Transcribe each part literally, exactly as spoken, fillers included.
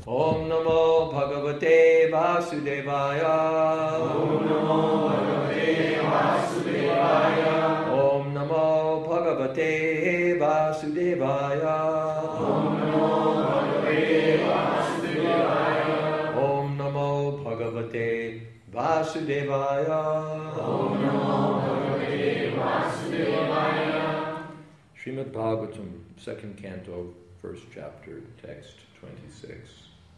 Om Namo Bhagavate Vasudevaya. Om Namo Bhagavate Vasudevaya. Om Namo Bhagavate Vasudevaya. Om Namo Bhagavate Vasudevaya. Om Namo Bhagavate Vasudevaya. Om Namo Bhagavate Vasudevaya. Srimad Bhagavatam, second canto, first chapter, text twenty-six.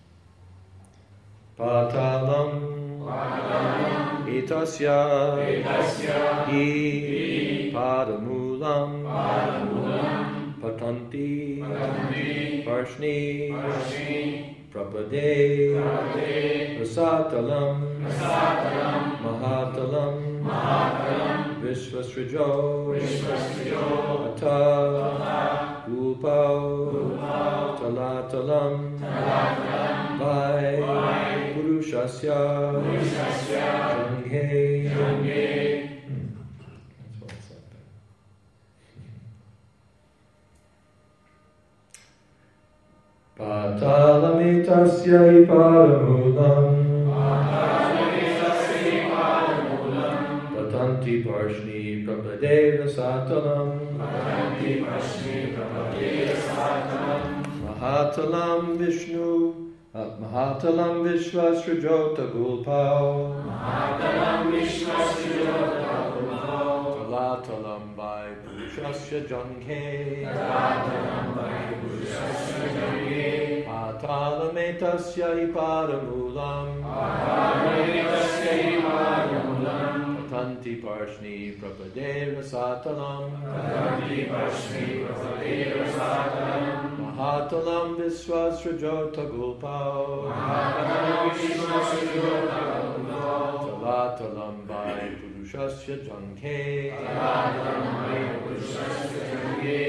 Patalam, Patalam etasya, etasya hi, hi, padamulam, padamulam, patanti, patanti, parshni, parshni, prapade, prapade, rasatalam, rasatalam, mahatalam, mahatalam, vishvasrijo, vishvasrijo, ata, ata, upau, upau, talatalam, talatalam, vai, vai, purushasya, purushasya, janghe, janghe. That's what it's like that. Patalametasya padamulam, Patalametasya padamulam, patanti parshni prapade rasatalam, patanti parshni prapade rasatalam, mahatalam vishnu, uh, mahatalam vishvasrajota gulpao, mahatalam vishvasrajota gulpao, talatalam vai purushasya janghe, talatalam vai purushasya janghe, patalametasya padamulam, patalametasya padamulam, patanti parshni prapade rasatalam, patanti parshni prapade rasatalam, mahatalam visvasrajota gulpao, mahatalam vishvasrajota gulpao, talatalam vai purushasya janghe, talatalam vai purushasya janghe.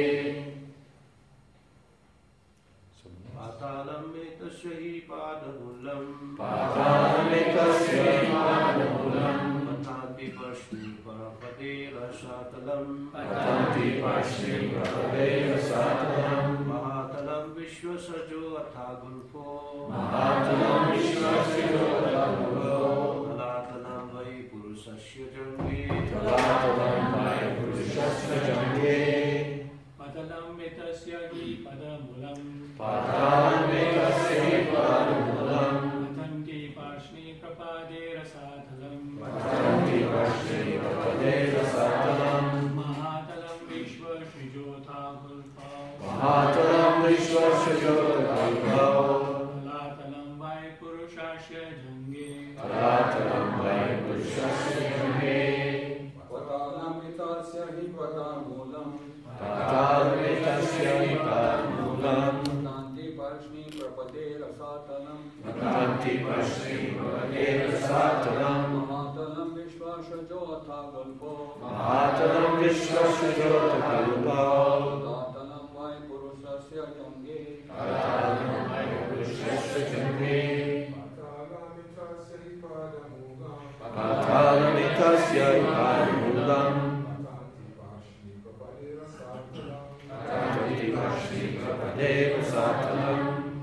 Patalametasya padamulam, patalametasya padamulam, patanti parshni prapade rasatalam, patanti parshni prapade rasatalam, mahatalam vishvasrajo athagulpo, mahatalam vishvasrajota gulpao, talatalam vai purushasya janghe, talatalam vai purushasya janghe, Patalametasya padamulam, patalametasya padamulam, patanti parshni prapade rasatalam, patanti parshni prapade rasatalam, mahatalam vishvasrajota gulpao, mahatalam vishvasrajota gulpao, talatalam vai purushasya janghe, talatalam vai purushasya janghe, Patalametasya padamulam, patalametasya padamulam, patanti parshni prapade rasatalam, patanti parshni prapade rasatalam, mahatalam vishvasrajo athagulpo, mahatalam vishvasrajota gulpao, talatalam vai purushasya janghe, talatalam vai purushasya janghe, patalametasya padamulam, patanti parshni prapade rasatalam,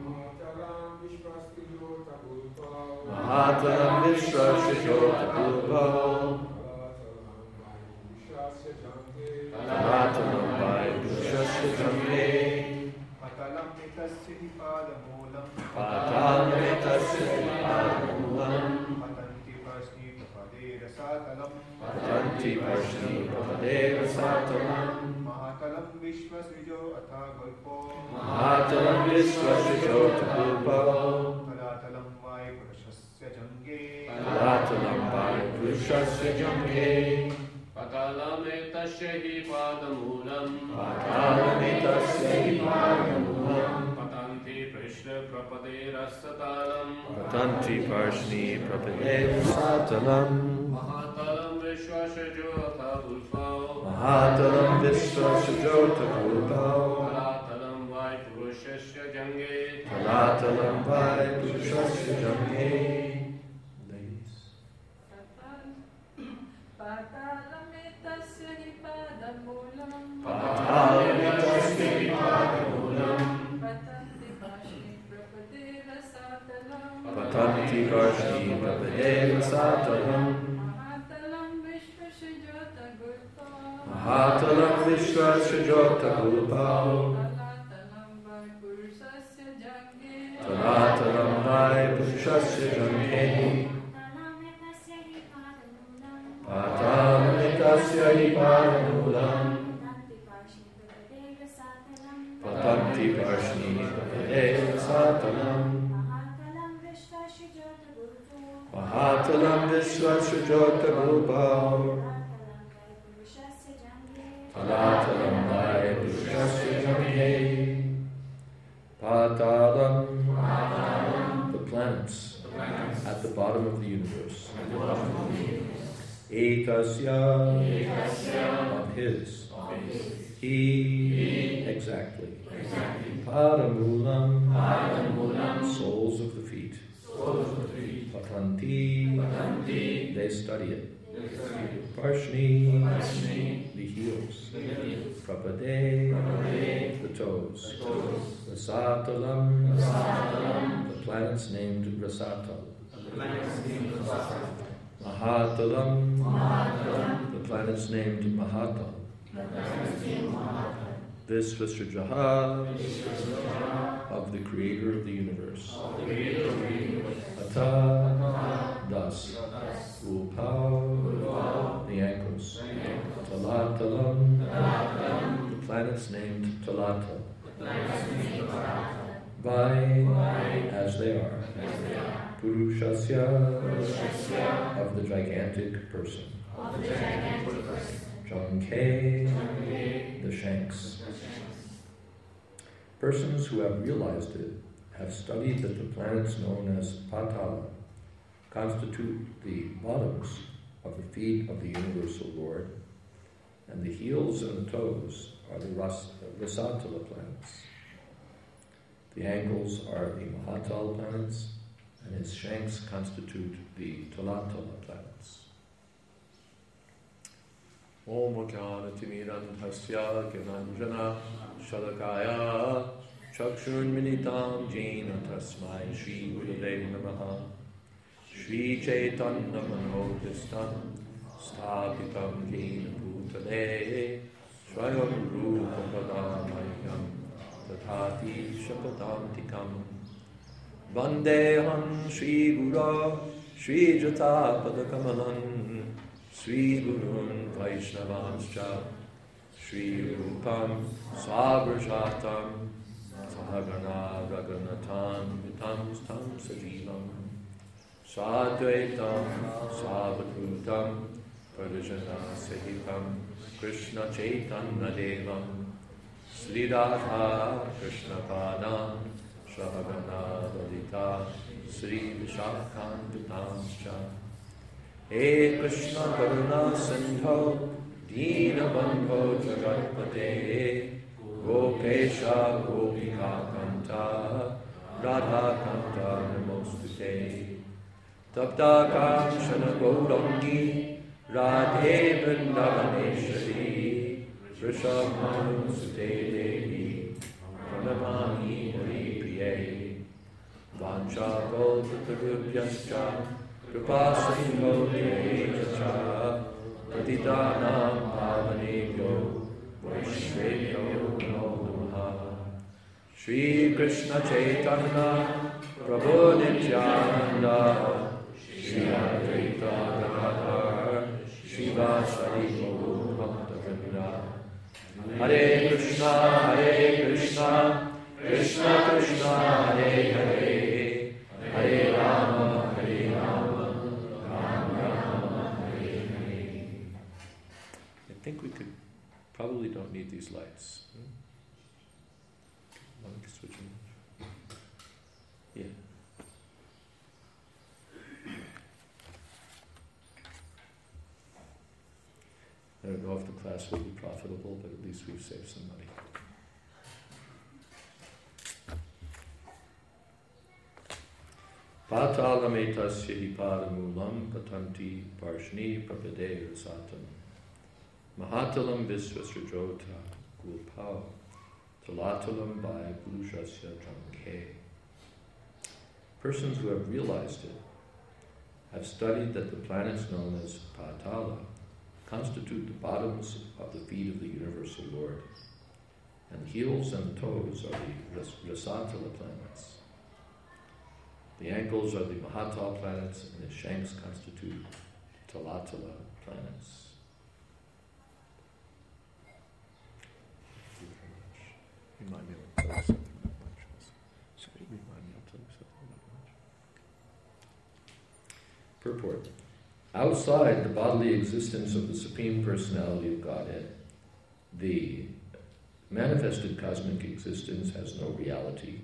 mahatalam vishvasrajota gulpao, talatalam vai purushasya janghe, Patalametasya padamulam, patalametasya padamulam, patanti parshni prapade rasatalam, patanti parshni prapade rasatalam, mahatalam vishvasrijo athagulpo, mahatalam vishvasrajota gulpao, talatalam vai purushasya janghe, talatalam vai purushasya janghe, Patalametasya padamulam, patalametasya padamulam, patanti parshni prapade rasatalam, patanti parshni prapade rasatalam, mahatalam vishvasrajota gulpao, mahatalam vishvasrajota gulpao, talatalam vai purushasya janghe, talatalam vai purushasya janghe. Ladies. Patalametasya padamulam, Patalametasya padamulam, patanti parshni prapade rasatalam, Patanti Parshni Prapade Rasatalam Mahatalam Vishvasijota Gurpa Mahatalam Vishvasajota Gulpao Talatalam Vaipurusasya Jange Talatalam Vai Pushasya Janhe Patamitasya Hipadamulam Patanti Parshni Prapade Rasatalam Mahatalam Vishvasajota Gulpao Talatalam Vai Pushasya Janhe Patalam, the planets at the bottom of the universe. Ekasya, of his. He, exactly. Padamulam, soles of the feet. Patanti, they study it. Parshni, the heels. Prapade, the toes. Rasatalam, the planets named Rasatal. Mahatalam, the planets named Mahatal. Visvasrajaha, of the creator of the universe. Ata, thus. Upao, the ankles. Talatalam, the planets named Talata. Vai, as they are. Purushasya, of the gigantic person. Janke, the shanks. Persons who have realized it have studied that the planets known as Patala constitute the bottoms of the feet of the universal Lord, and the heels and the toes are the Ras- Rasatala planets. The ankles are the Mahatal planets, and his shanks constitute the Talatala planets. Om Jnanatimirandhasya Gyananjana Shalakaya Chakshun Militam Jena Tasmai Shri Gurave Namaha Shri Chaitanya Manodistam Sthapitam Jena Bhutale Swayam Rupa Padamayam Tathati Shapadantikam Vandeham Shri Guru Shri Jata Padakamalam Shri Gurun Vaishnavanscha Shri Rupam Sabrajatam Sahagana Raghunathan Vitam Stam Sajivam Sadvaitam Savadhutam Parajana Sahitam Krishna Chaitanya Devam Sri Radha Krishna Padam Sahagana Lalita Sri Vishakhanvitam Cha He Krishna Karuna Sindho Dina Bandho Jagatpate Gopesha Gopika Kanta Radha Kanta Namostute Tapta Kanchana Gaurangi Radhe Vrindavaneshwari Vrishabhanu Sute Devi Pranamani Hari Priye Vancha Kalpatarubhyascha Kripasindho Devacha Patitanam Pavanebhyo Vaishnaveyo Namo Namaha Shri Krishna Chaitanya Prabhu Nityananda Shri Advaita Gadadhar Shivasari Gaur Bhakta Hare Krishna Hare Krishna Krishna Krishna Hare Hare Hare Rama Hare Rama Rama Rama Hare Hare. I think we could probably don't need these lights. Let me switch them. Yeah. I don't know if the class will be profitable, but at least we've saved some money. Patalametasya hipadamulam patanti parshni prapade rasatam mahatalam visvasrajota gulpao talatalam by purushasya janke. Persons who have realized it have studied that the planets known as Patala constitute the bottoms of the feet of the universal Lord, and the heels and the toes are the Ras- Rasatala planets. The ankles are the Mahatala planets, and the shanks constitute Talatala planets. Remind me, I'll tell you something about lunch. Sorry, remind me, I'll tell you something about lunch. Purport. Outside the bodily existence of the Supreme Personality of Godhead, the manifested cosmic existence has no reality.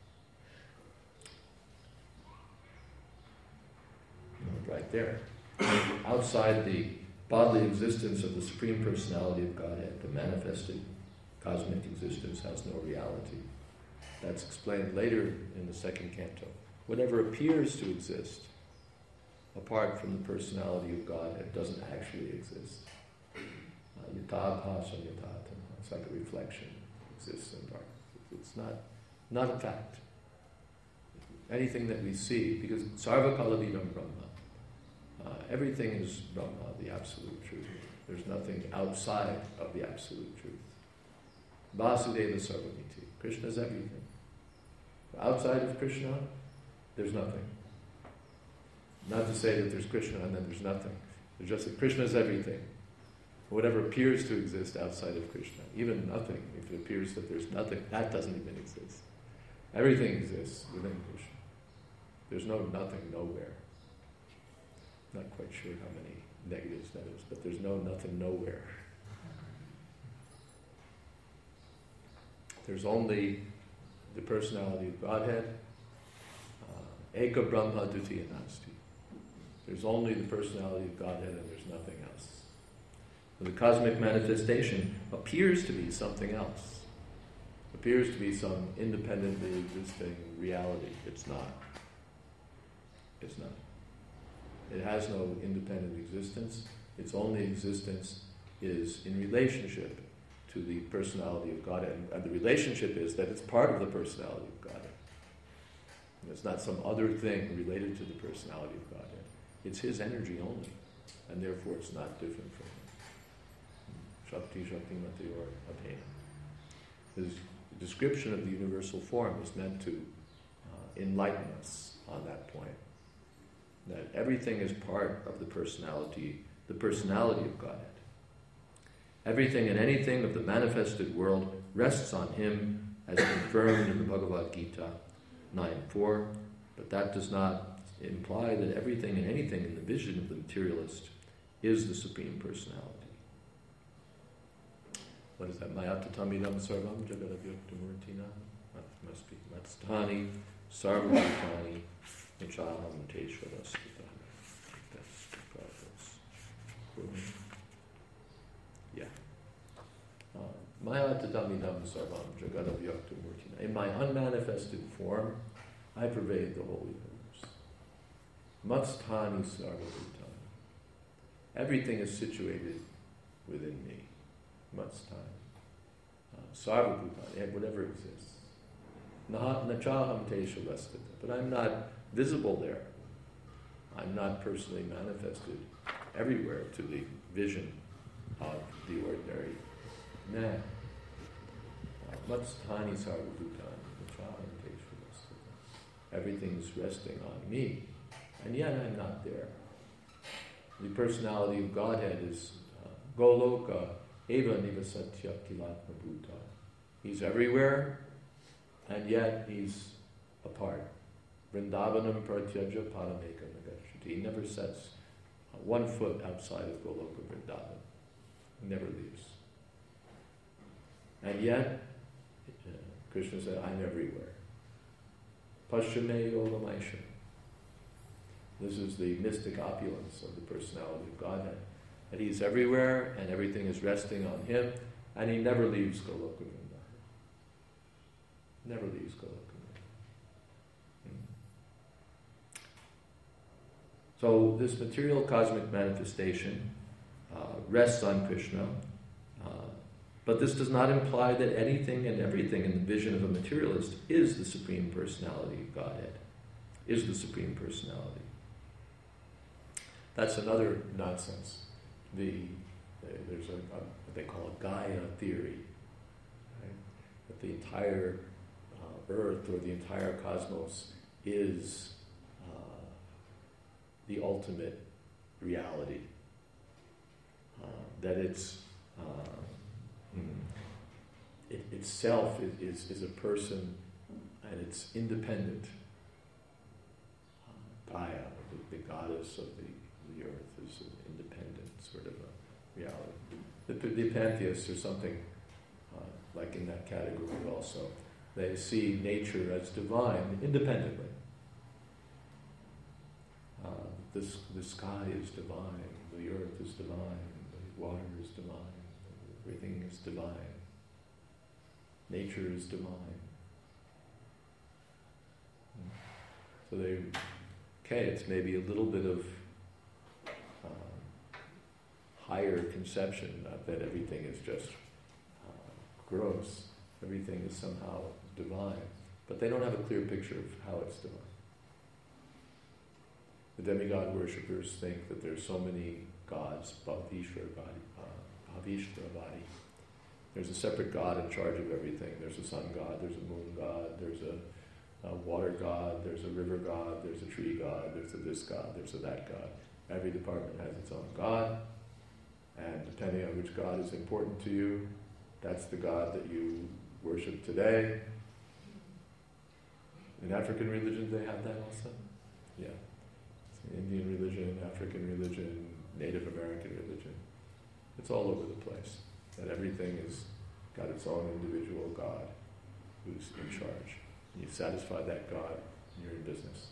Right there. Outside the bodily existence of the Supreme Personality of Godhead, the manifested cosmic existence has no reality. That's explained later in the second canto. Whatever appears to exist, apart from the personality of Godhead, doesn't actually exist. Yathabhasa yathatama. It's like a reflection. It exists in darkness. It's not, not a fact. Anything that we see, because sarvakalavidam Brahma, uh, everything is Brahma, the absolute truth. There's nothing outside of the absolute truth. Vasudeva Sarvamiti. Krishna is everything. Outside of Krishna, there's nothing. Not to say that there's Krishna and then there's nothing. There's just that Krishna is everything. Whatever appears to exist outside of Krishna, even nothing, if it appears that there's nothing, that doesn't even exist. Everything exists within Krishna. There's no nothing nowhere. Not quite sure how many negatives that is, but there's no nothing nowhere. There's only the personality of Godhead, uh, Eka Brahma Dutiya Nasti. There's only the personality of Godhead and there's nothing else. So the cosmic manifestation appears to be something else. Appears to be some independently existing reality. It's not. It's not. It has no independent existence. Its only existence is in relationship to the personality of Godhead. And the relationship is that it's part of the personality of Godhead. And it's not some other thing related to the personality of Godhead. It's His energy only, and therefore it's not different from Him. Shakti, Shakti, Mati, or Abhena. His description of the universal form is meant to uh, enlighten us on that point. That everything is part of the personality, the personality of Godhead. Everything and anything of the manifested world rests on Him, as confirmed in the Bhagavad Gita nine four, but that does not imply that everything and anything in the vision of the materialist is the Supreme Personality. What is that? Mayatatamidam sarvam jagadavyaktamurtina. Must be matstani sarvabhutani nichaham teshvarastita. That's the Yeah. Mayatatamidam sarvam jagadavyaktamurtina. In my unmanifested form, I pervade the whole universe. Matstani sarvabhutani. Everything is situated within me. Matstani. Uh, sarvabhutani, whatever exists. Nachaham teshavastita. But I'm not visible there. I'm not personally manifested everywhere to the vision of the ordinary man. Matstani sarvabhutani. Nachaham teshavastita. Everything's resting on me. And yet I'm not there. The personality of Godhead is uh, Goloka eva nivasatya kilatma bhuta. He's everywhere, and yet he's apart. Vrindavanam pratyaja parameka nagachanti. He never sets uh, one foot outside of Goloka Vrindavan. He never leaves. And yet, uh, Krishna said, I'm everywhere. Paschame yogamaisha. This is the mystic opulence of the personality of Godhead. That He's everywhere and everything is resting on Him, and He never leaves Goloka Vrindavan. Never leaves Goloka Vrindavan. Hmm. So this material cosmic manifestation uh, rests on Krishna, uh, but this does not imply that anything and everything in the vision of a materialist is the Supreme Personality of Godhead, is the Supreme Personality. That's another nonsense. The, there's a, a what they call a Gaia theory, right? That the entire uh, Earth or the entire cosmos is uh, the ultimate reality. Uh, that it's uh, it itself is, is, is a person, and it's independent. Uh, Gaia, the, the goddess of the, the earth, is an independent sort of a reality. The, the pantheists are something uh, like in that category also. They see nature as divine independently. Uh, this, the sky is divine, the earth is divine, the water is divine, everything is divine. Nature is divine. So they, okay, it's maybe a little bit of um, higher conception, not that everything is just uh, gross, everything is somehow divine, but they don't have a clear picture of how it's divine. The demigod worshippers think that there's so many gods, Bhavishwarvadi, uh, Bhavishwarvadi. There's a separate god in charge of everything. There's a sun god, there's a moon god, there's a, a water god, there's a river god, there's a tree god, there's a this god, there's a that god. Every department has its own god, and depending on which god is important to you, that's the god that you worship today. In African religions they have that also? Yeah. Indian religion, African religion, Native American religion. It's all over the place. That everything has got its own individual God who's in charge. And you've satisfied that God, and you're in business.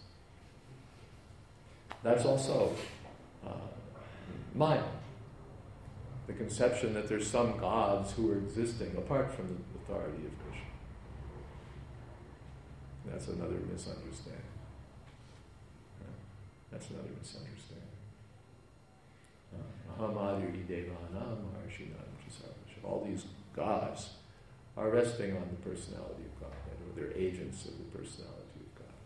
That's also uh, Maya. The conception that there's some gods who are existing apart from the authority of Krishna. That's another misunderstanding. That's another misunderstanding. Ahamadiri Devanam Maharshinam Chisarvasha. All these gods are resting on the personality of God, or they're agents of the personality of God.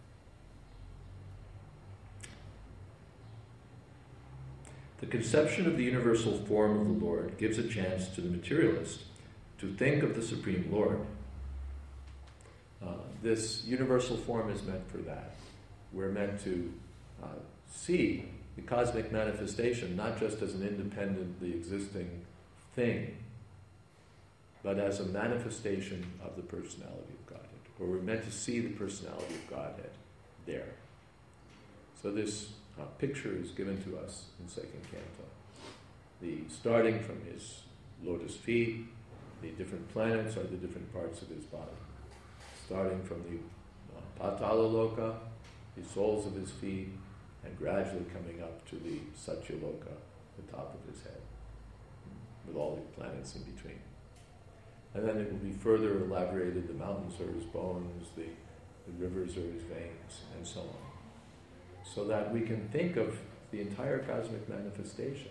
The conception of the universal form of the Lord gives a chance to the materialist to think of the Supreme Lord. Uh, this universal form is meant for that. We're meant to uh, see the cosmic manifestation not just as an independently existing thing, but as a manifestation of the personality of Godhead. Or we're meant to see the personality of Godhead there. So this uh, picture is given to us in second canto. The starting from his lotus feet, the different planets are the different parts of his body. Starting from the uh, Patala Loka, the soles of his feet, and gradually coming up to the Satyaloka, the top of his head, with all the planets in between. And then it will be further elaborated, the mountains are his bones, the, the rivers are his veins, and so on. So that we can think of the entire cosmic manifestation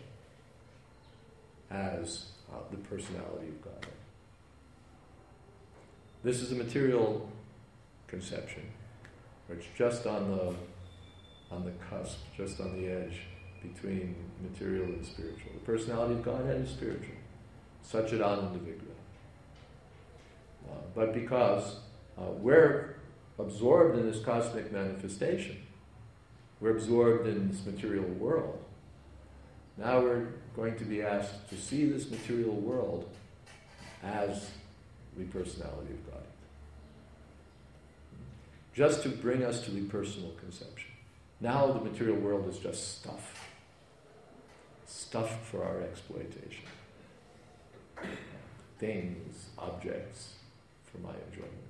as uh, the personality of God. This is a material conception, which just on the on the cusp, just on the edge between material and spiritual. The personality of Godhead is spiritual. Satchidananda Vigraha. Uh, but because uh, we're absorbed in this cosmic manifestation, we're absorbed in this material world, now we're going to be asked to see this material world as the personality of God. Just to bring us to the personal conception. Now the material world is just stuff. Stuff for our exploitation. Things, objects, for my enjoyment.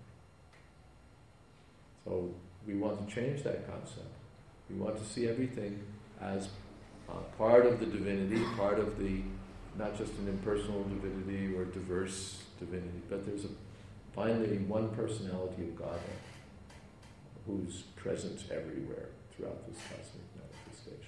So we want to change that concept. We want to see everything as uh, part of the divinity, part of the, not just an impersonal divinity or diverse divinity, but there's a finally one personality of Godhead who's present everywhere throughout this cosmic manifestation.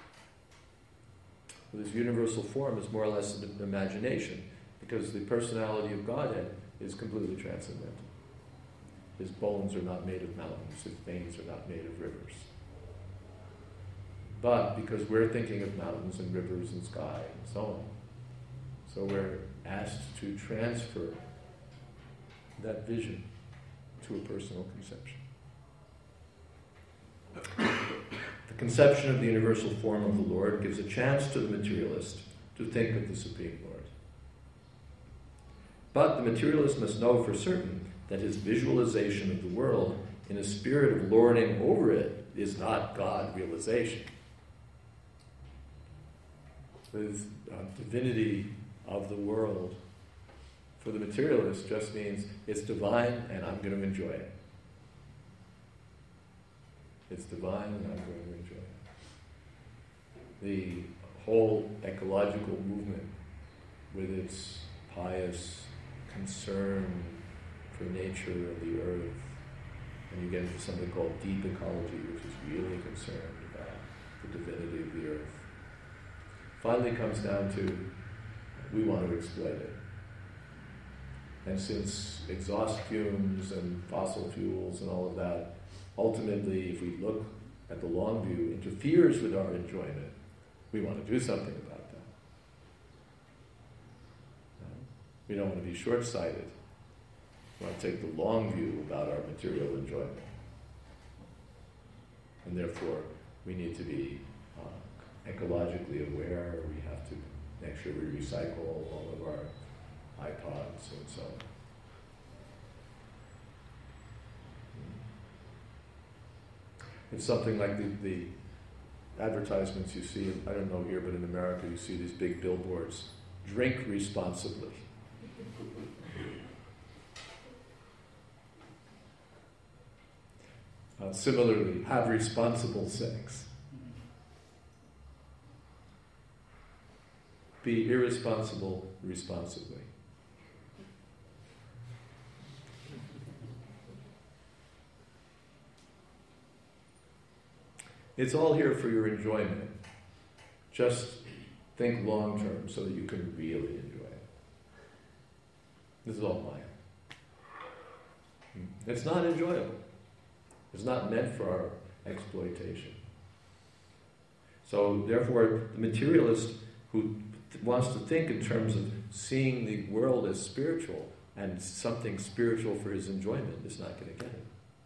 So this universal form is more or less an imagination, because the personality of Godhead is completely transcendental. His bones are not made of mountains, his veins are not made of rivers. but because we're thinking of mountains and rivers and sky and so on. So we're asked to transfer that vision to a personal conception. The conception of the universal form of the Lord gives a chance to the materialist to think of the Supreme Lord. But the materialist must know for certain that his visualization of the world in a spirit of lording over it is not God realization. The uh, divinity of the world for the materialist just means it's divine and I'm going to enjoy it. It's divine and I'm going to enjoy it. The whole ecological movement with its pious concern for nature and the earth, and you get into something called deep ecology, which is really concerned about the divinity of the earth. Finally comes down to we want to exploit it. And since exhaust fumes and fossil fuels and all of that, ultimately, if we look at the long view, interferes with our enjoyment, we want to do something about that. We don't want to be short-sighted. We want to take the long view about our material enjoyment. And therefore, we need to be uh, ecologically aware. We have to make sure we recycle all of our iPods and so on. It's something like the, the advertisements you see, I don't know here, but in America you see these big billboards, drink responsibly. Uh, similarly, have responsible sex. Be irresponsible responsibly. It's all here for your enjoyment. Just think long term so that you can really enjoy it. This is all Maya. It's not enjoyable. It's not meant for our exploitation. So therefore, the materialist who th- wants to think in terms of seeing the world as spiritual and something spiritual for his enjoyment is not going to get it.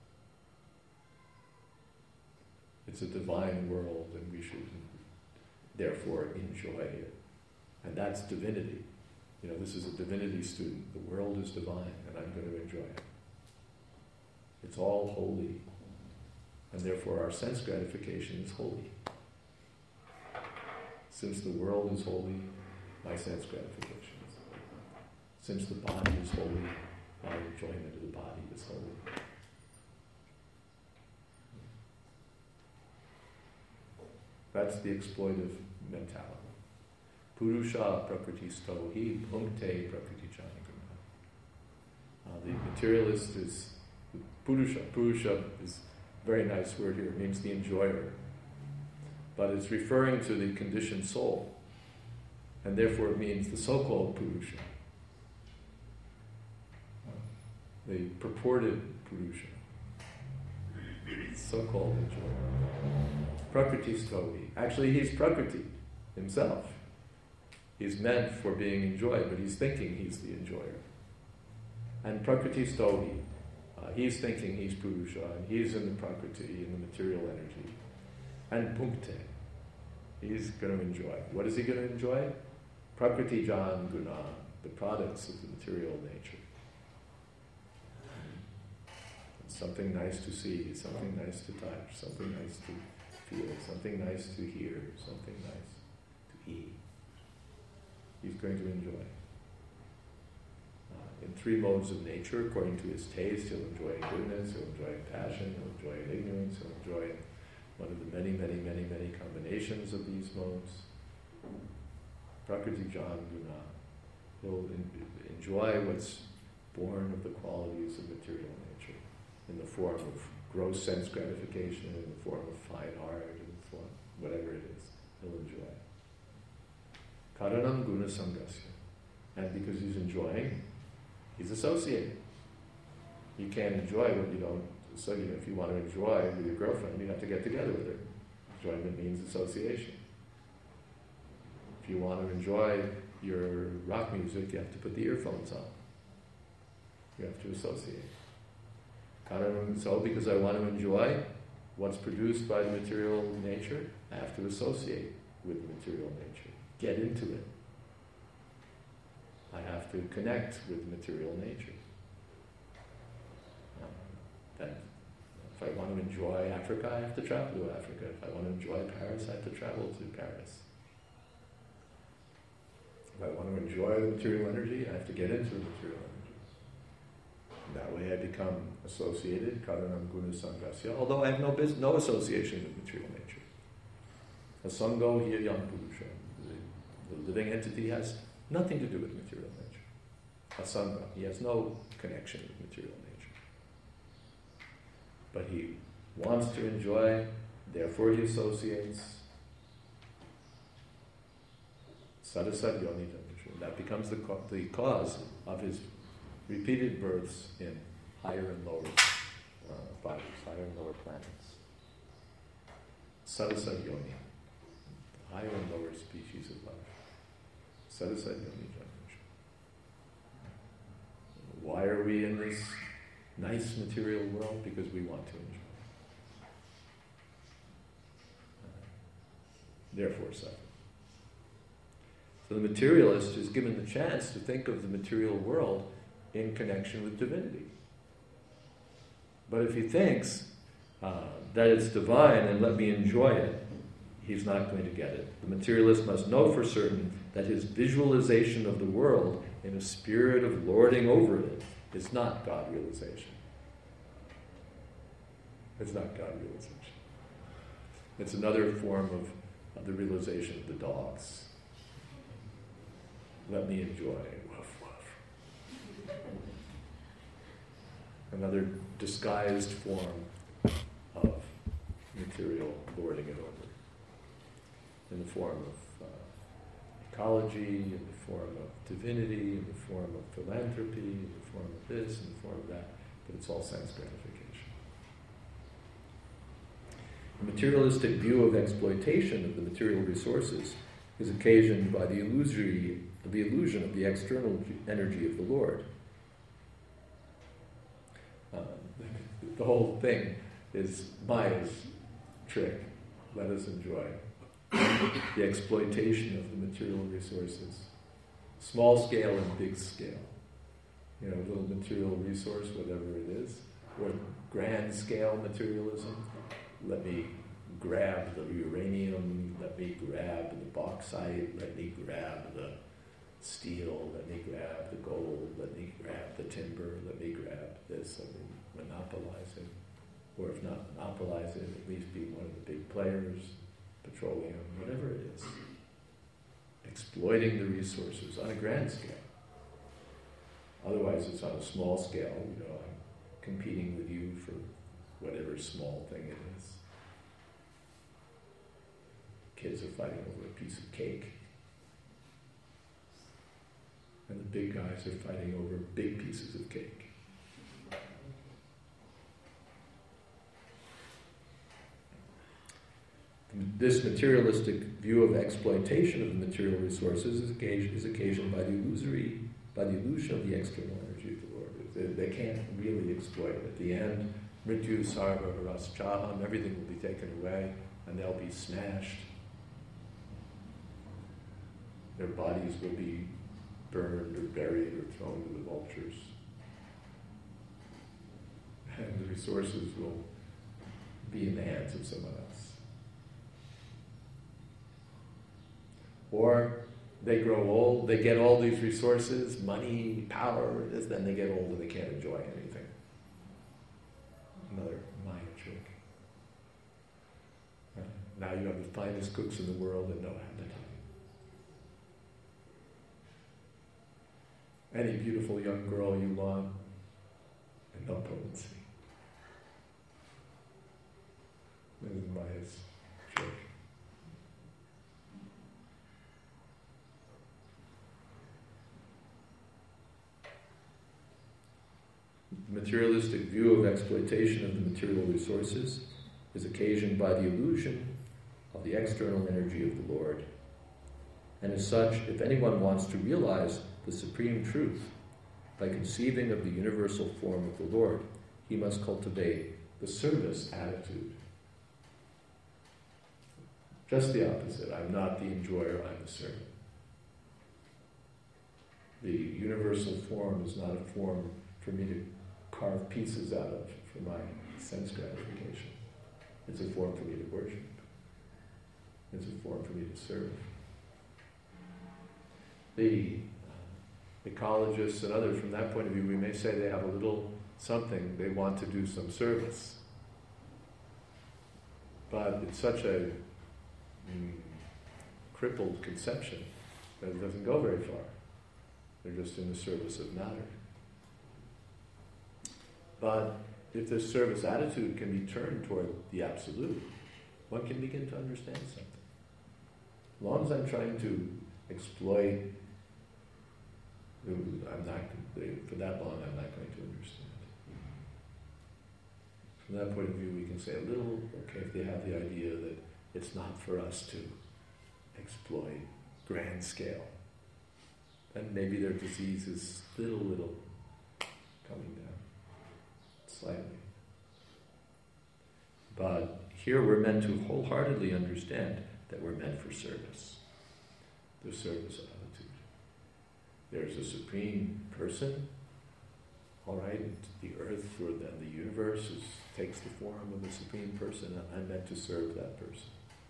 It's a divine world and we should therefore enjoy it. And that's divinity. You know, this is a divinity student. The world is divine and I'm going to enjoy it. It's all holy. And therefore our sense gratification is holy. Since the world is holy, my sense gratification is holy. Since the body is holy, my enjoyment of the body is holy. That's the exploitive mentality. Purusha prakritisto hi bhunkte prakritijanaguna. Uh, the materialist is Purusha. Purusha is a very nice word here. It means the enjoyer. But it's referring to the conditioned soul. And therefore it means the so-called Purusha. The purported Purusha. So-called enjoyer. Prakritistohi. Actually, he's Prakriti himself. He's meant for being enjoyed, but he's thinking he's the enjoyer. And Prakritistohi. Uh, he's thinking he's Purusha, and he's in the Prakriti, in the material energy. And Bhunkte. He's going to enjoy. What is he going to enjoy? Prakriti Jan Guna, the products of the material nature. It's something nice to see, something nice to touch, something nice to feel, something nice to hear, something nice to eat. He's going to enjoy. Uh, in three modes of nature, according to his taste, he'll enjoy goodness, he'll enjoy passion, he'll enjoy ignorance, he'll enjoy one of the many, many, many, many combinations of these modes. Prakriti Jan Guna. He'll in, enjoy what's born of the qualities of material nature in the form of gross sense gratification, in the form of fine art, in the form, whatever it is, he'll enjoy. Karanam Guna Sangasya. And because he's enjoying, he's associated. You can't enjoy what you don't. So you know, if you want to enjoy with your girlfriend, you have to get together with her. Enjoyment means association. If you want to enjoy your rock music, you have to put the earphones on. You have to associate. So because I want to enjoy what's produced by the material nature, I have to associate with the material nature. Get into it. I have to connect with material nature. Um, that if I want to enjoy Africa, I have to travel to Africa. If I want to enjoy Paris, I have to travel to Paris. If I want to enjoy the material energy, I have to get into the material energy. And that way I become associated, karanam guna sangasya, although I have no business, no association with material nature. A sango hiya yam purusha. The living entity has nothing to do with material nature. A sangha, he has no connection with material nature. But he wants to enjoy, therefore he associates. Sadasad yoni dhammishu. That becomes the, co- the cause of his repeated births in higher and lower uh, bodies, higher and lower planets. Sadasad yoni. Higher and lower species of life. Sadasad yoni dhammishu. Why are we in this nice material world? Because we want to enjoy. Therefore, suffer. So the materialist is given the chance to think of the material world in connection with divinity. But if he thinks uh, that it's divine and let me enjoy it, he's not going to get it. The materialist must know for certain that his visualization of the world in a spirit of lording over it is not God realization. It's not God realization. It's another form of, of the realization of the dogs. Let me enjoy. Woof, woof. Another disguised form of material lording it over. In the form of uh, ecology, in the form of divinity, in the form of philanthropy, in the form of this, in the form of that. But it's all sense gratification. The materialistic view of exploitation of the material resources is occasioned by the illusory, the illusion of the external energy of the Lord. Uh, the whole thing is Maya's trick. Let us enjoy the exploitation of the material resources, small scale and big scale. You know, little material resource, whatever it is, or grand scale materialism. Let me grab the uranium, let me grab the bauxite, let me grab the steel, let me grab the gold, let me grab the timber, let me grab this, let me monopolize it. Or if not monopolize it, at least be one of the big players, petroleum, whatever it is. Exploiting the resources on a grand scale. Otherwise it's on a small scale, you know, I'm competing with you for whatever small thing it is. Kids are fighting over a piece of cake. And the big guys are fighting over big pieces of cake. This materialistic view of exploitation of the material resources is occasioned, is occasioned by the illusory, by the illusion of the external energy of the Lord. They, they can't really exploit it. At the end, mrityu sarva haraschaham, everything will be taken away and they'll be smashed. Their bodies will be burned or buried or thrown to the vultures. And the resources will be in the hands of someone else. Or they grow old, they get all these resources, money, power, this, then they get old and they can't enjoy anything. Another Maya trick. Now you have the finest cooks in the world and no appetite. Any beautiful young girl you want, and no potency. This is Maya's trick. The materialistic view of exploitation of the material resources is occasioned by the illusion of the external energy of the Lord. And as such, if anyone wants to realize the supreme truth by conceiving of the universal form of the Lord, he must cultivate the service attitude. Just the opposite. I'm not the enjoyer, I'm the servant. The universal form is not a form for me to carve pieces out of for my sense gratification. It's a form for me to worship. It's a form for me to serve. The ecologists and others, from that point of view, we may say they have a little something, they want to do some service. But it's such a mm, crippled conception that it doesn't go very far. They're just in the service of matter. But if this service attitude can be turned toward the absolute, one can begin to understand something. As long as I'm trying to exploit, I'm not, for that long I'm not going to understand. From that point of view, we can say a little, okay, if they have the idea that it's not for us to exploit grand scale, then maybe their disease is little, little coming down, slightly. But here we're meant to wholeheartedly understand that we're meant for service, the service attitude. There's a supreme person, all right, the earth or the, the universe is, takes the form of a supreme person, and I'm meant to serve that person.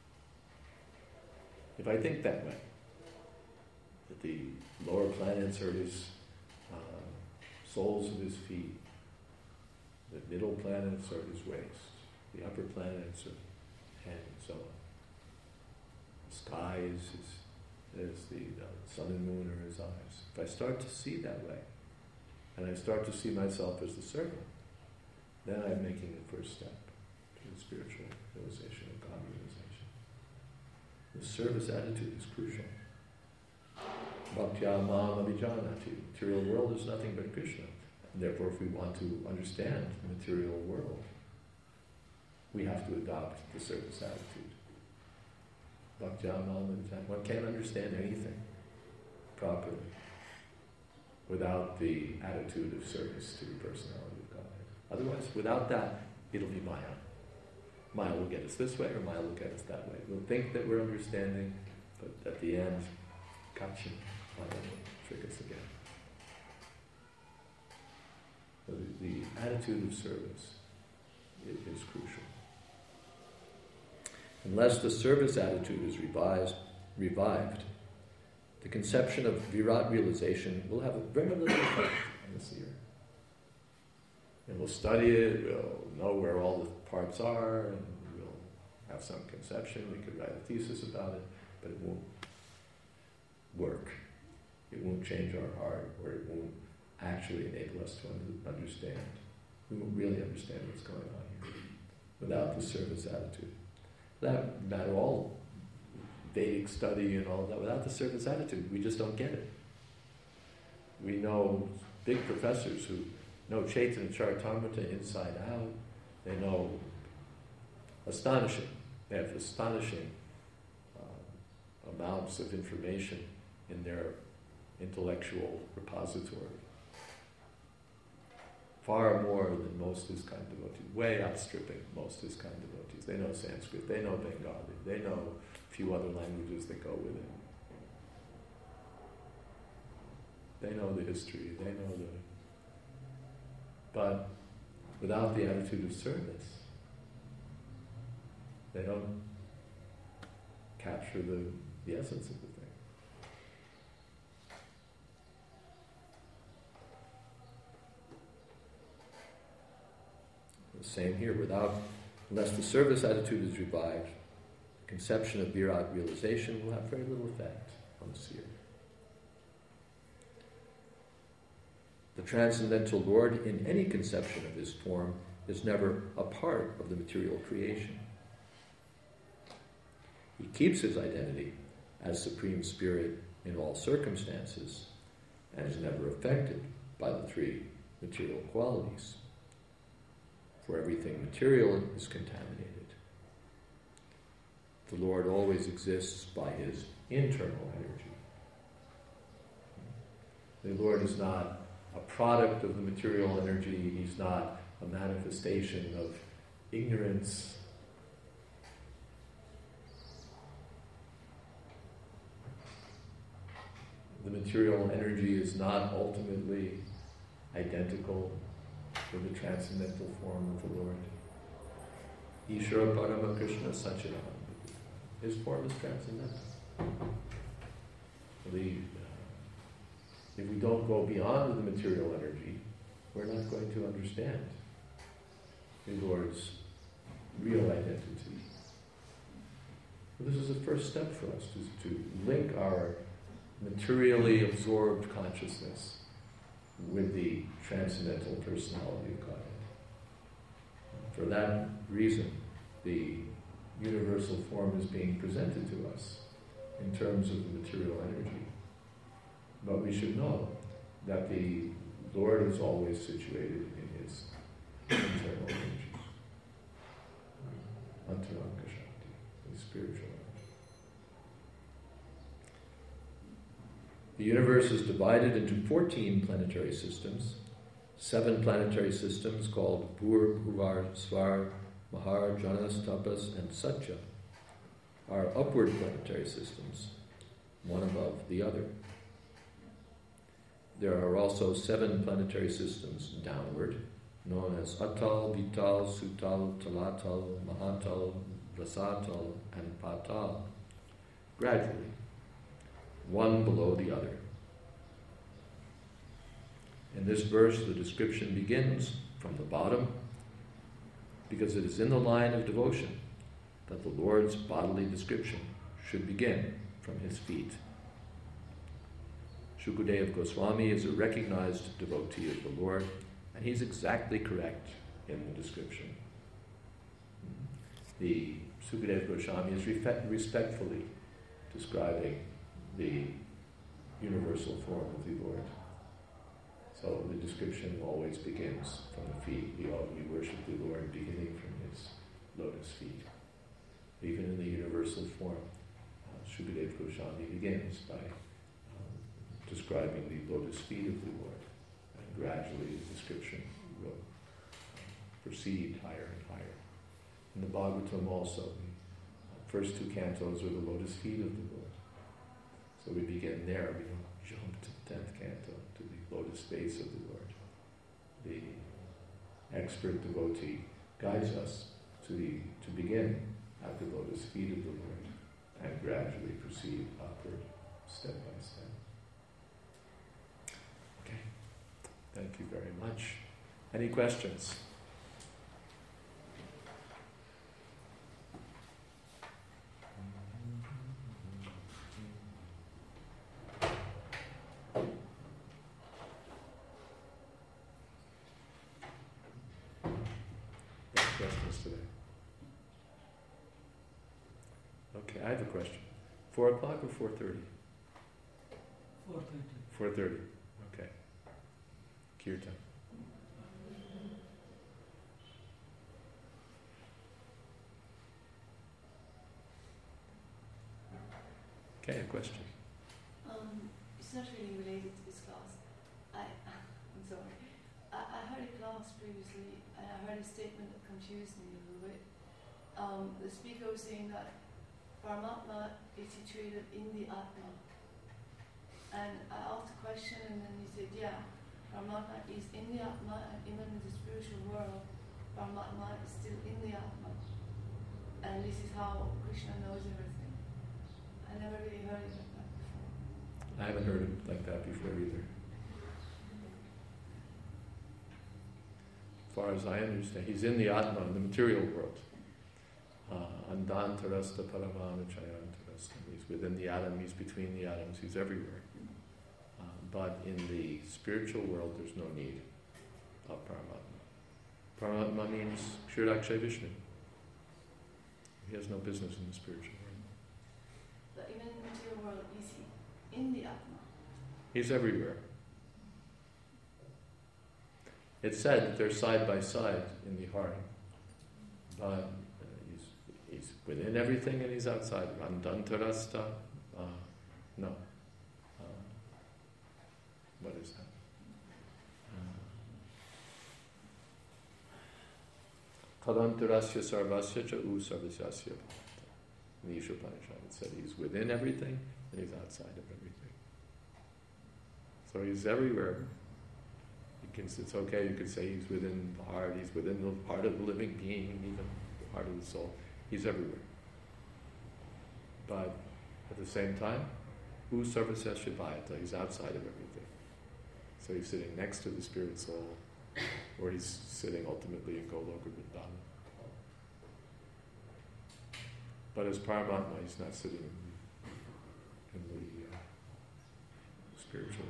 If I think that way, that the lower planets are his uh, soles of his feet, the middle planets are his waist, the upper planets are hand and so on. The sky is, his, is the uh, sun and moon are his eyes. If I start to see that way, and I start to see myself as the servant, then I'm making the first step to the spiritual realization of God realization. The service attitude is crucial. Bhaktya mam abhijanati. The material world is nothing but Krishna. And therefore, if we want to understand the material world, we have to adopt the service attitude. Bhaktya mam abhijanati. One can't understand anything properly without the attitude of service to the personality of God. Otherwise, without that, it'll be Maya. Maya will get us this way, or Maya will get us that way. We'll think that we're understanding, but at the end, gotcha, Maya will trick us again. So the, the attitude of service is, is crucial. Unless the service attitude is revised, revived, the conception of Virat realization will have a very little effect on the seer. And we'll study it, we'll know where all the parts are, and we'll have some conception, we could write a thesis about it, but it won't work. It won't change our heart, or it won't actually enable us to understand. We won't really understand what's going on here without the service attitude. That matter all Vedic study and all of that, without the service attitude, we just don't get it. We know big professors who know Chaitanya Charitamrita inside out. They know astonishing. They have astonishing uh, amounts of information in their intellectual repository. Far more than most ISKCON devotees, way outstripping most ISKCON devotees. They know Sanskrit, they know Bengali, they know a few other languages that go with it. They know the history, they know the... But without the attitude of service, they don't capture the, the essence of the thing. The same here. Without, unless the service attitude is revived, the conception of Virat realization will have very little effect on the seer. The transcendental Lord, in any conception of his form, is never a part of the material creation. He keeps his identity as Supreme Spirit in all circumstances and is never affected by the three material qualities. For everything material is contaminated. the Lord always exists by his internal energy. The Lord is not a product of the material energy. He's not a manifestation of ignorance. The material energy is not ultimately identical with the transcendental form of the Lord. Ishvara Parama Krishna Satchidananda. His form is transcendental. The, uh, if we don't go beyond the material energy, we're not going to understand the Lord's real identity. This is the first step for us, to, to link our materially absorbed consciousness with the transcendental personality of Godhead. For that reason, the universal form is being presented to us in terms of the material energy. But we should know that the Lord is always situated in his internal energies. Antaranga Shakti, the spiritual energy. The universe is divided into fourteen planetary systems, seven planetary systems called Bhur, Bhuvar, Svar, Mahar, Janas, Tapas, and Satya are upward planetary systems, one above the other. There are also seven planetary systems downward, known as Atal, Vital, Sutal, Talatal, Mahatal, Vasatal, and Patal, gradually, one below the other. In this verse, the description begins from the bottom, because it is in the line of devotion that the Lord's bodily description should begin from his feet. Shukadeva Goswami is a recognized devotee of the Lord, and he's exactly correct in the description. The Shukadeva Goswami is respectfully describing the universal form of the Lord. So the description always begins from the feet. We all we worship the Lord beginning from his lotus feet. Even in the universal form, uh, Shukadeva Goswami begins by um, describing the lotus feet of the Lord, and gradually the description will uh, proceed higher and higher. In the Bhagavatam also, the uh, first two cantos are the lotus feet of the Lord. So we begin there. We don't jump to the tenth canto, to the lotus face of the Lord. The expert devotee guides us to the to begin at the lotus feet of the Lord and gradually proceed upward, step by step. Okay. Thank you very much. Any questions? Today. Okay, I have a question. Four o'clock or four thirty? Four thirty. Four thirty. Okay. Kirtan. Okay, a question. Um, it's not really related to this class. I, I'm sorry. I, I heard a class previously, and I heard a statement that confused me a little bit. Um, the speaker was saying that Paramatma is situated in the Atma. And I asked a question, and then he said, yeah, Paramatma is in the Atma, and even in the spiritual world, Paramatma is still in the Atma. And this is how Krishna knows everything. I never really heard it like that before. I haven't heard it like that before either. As far as I understand, he's in the Atma, in the material world. Andantarasta Paramana Chayantarasta. He's within the atom, he's between the atoms, he's everywhere. Uh, but in the spiritual world, there's no need of Paramatma. Paramatma means Kshirakshaya Vishnu. He has no business in the spiritual world. But even in the material world, is he in the Atma? He's everywhere. It's said that they're side by side in the heart, but uh, he's He's within everything and he's outside. Randantarasta, uh, no. Uh, what is that? Tadantarasya sarvasya cha u sarvasyasya. In the Isha Upanishad it said he's within everything and he's outside of everything. So he's everywhere. You can, it's okay, you could say he's within the heart, he's within the heart of the living being, even the heart of the soul. He's everywhere. But at the same time, u sarvasya bhayata, he's outside of everything. So he's sitting next to the spirit soul, or he's sitting ultimately in Goloka Vrindavan. But as Paramatma, he's not sitting in, in the uh, spiritual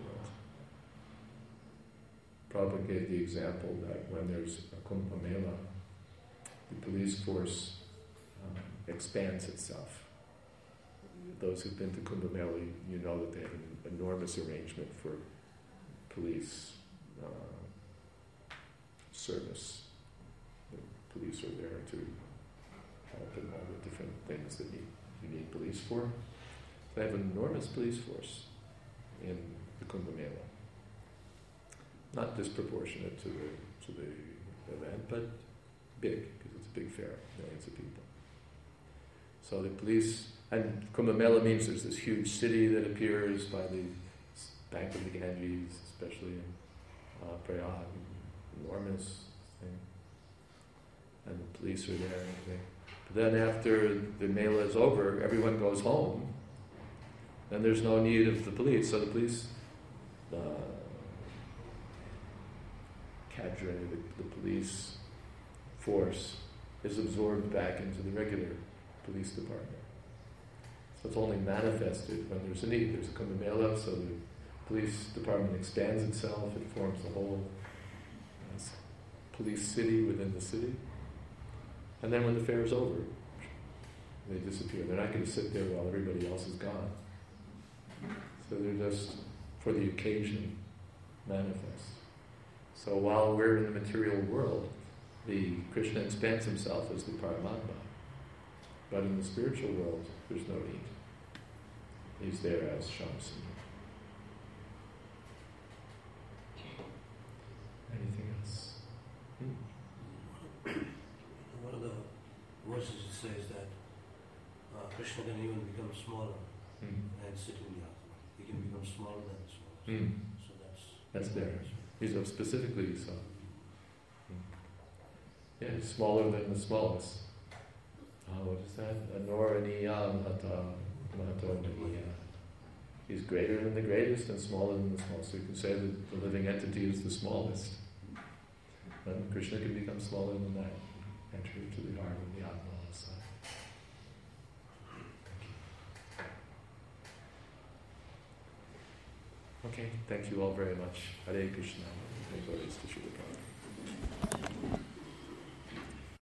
world. Prabhupada gave the example that when there's a Kumbh Mela, the police force um, expands itself. Those who've been to Kumbh Mela, you know that they have an enormous arrangement for police uh, service. The police are there to help in all the different things that need, you need police for. They have an enormous police force in the Kumbh Mela. Not disproportionate to the to the event, but big, because it's a big fair, millions of people. So the police, and Kumbh Mela means there's this huge city that appears by the bank of the Ganges, especially in uh, Prayag, enormous thing. And the police are there and everything. But then after the Mela is over, everyone goes home, and there's no need of the police. So the police uh, cadre, the, the police force, is absorbed back into the regular police department. So it's only manifested when there's a need. There's a Kumbh Mela, so the police department expands itself, it forms the whole uh, police city within the city. And then when the fair is over, they disappear. They're not going to sit there while everybody else is gone. So they're just, for the occasion, manifest. So while we're in the material world, the Krishna expands himself as the Paramatma. But in the spiritual world, there's no need. He's there as Shamsundar. Anything else? Hmm. One of the verses it says that uh, Krishna can even become smaller Hmm. and sit in the Atma. He can become smaller than the soul. Hmm. So that's That's there. He's a specifically so. Yeah, he's smaller than the smallest. Uh, what is that? Anoraniyam hata mahatoniya. He's greater than the greatest and smaller than the smallest. So you can say that the living entity is the smallest. And Krishna can become smaller than that. Enter into the heart of the Atma also. Okay, thank you all very much. Hare Krishna. Glories to Srila Prabhupada.